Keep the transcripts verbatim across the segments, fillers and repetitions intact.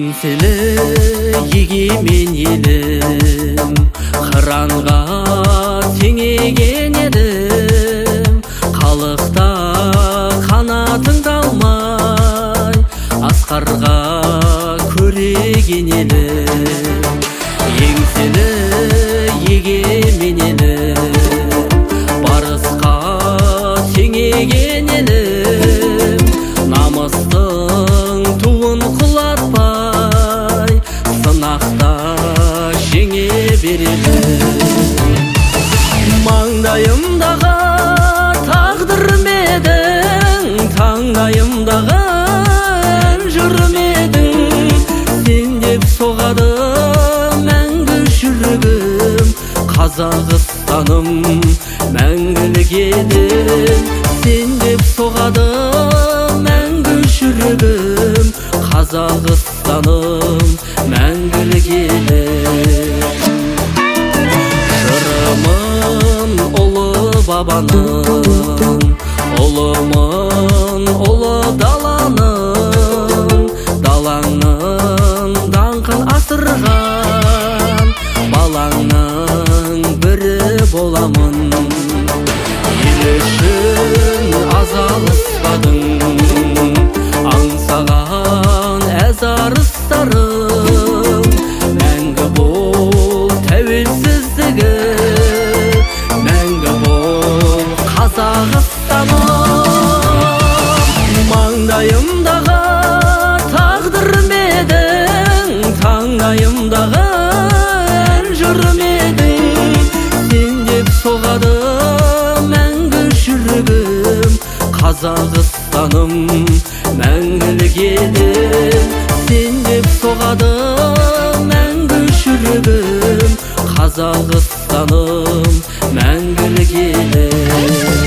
еңселі егемен елім, қыранға теңеген едім. Қалықта қанатың талмай, асқарға көреген елім. Еңселі егемен елім, барысқа теңеген елім. Намыстың туын құлатпай, сынақта жеңе берелім. Маңдайымдағы тағдыр медің, таңдайымдағы жырым едің. Сен деп соғады мәңгі жүрегім, Қазақстаным мәңгілік елім. Сен деп соғады мәңгі жүрегім, Қазақстаным мәңгілік елім. Жырымын ұлы бабаның, ұлымын ұлы даланың. Далаңның даңқын асырған балаңның бірі боламын. Ел үшін азалыспадың, аңсаған әз арыстарым. Мәңгі бол тәуелсіздігі, мәңгі бол Қазақстаным. Маңдайымдағы тағдыр медің, таңдайымдағы жырым едің. Сен деп соғады мәңгі жүрегім, Қазақстаным мәңгілік елім. Сен деп соғады мәңгі жүрегім, Қазақстаным мәңгілік елім.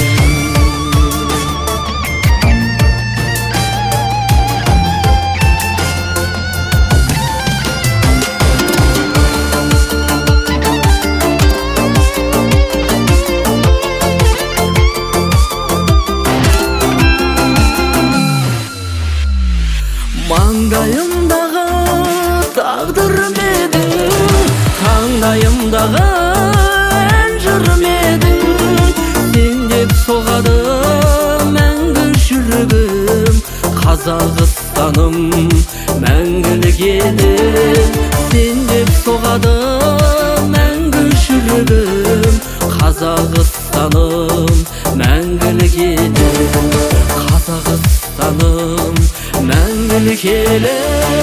Маңдайымдағы тағдыр медің, таңдайымдағы жырым едің. Сен деп соғады мәңгі жүрегім, Қазақстаным мәңгілік елім. Сен деп соғады мәңгі жүрегім, Қазақстаным мәңгілік елім. Қазақстаным мәңгілік елім.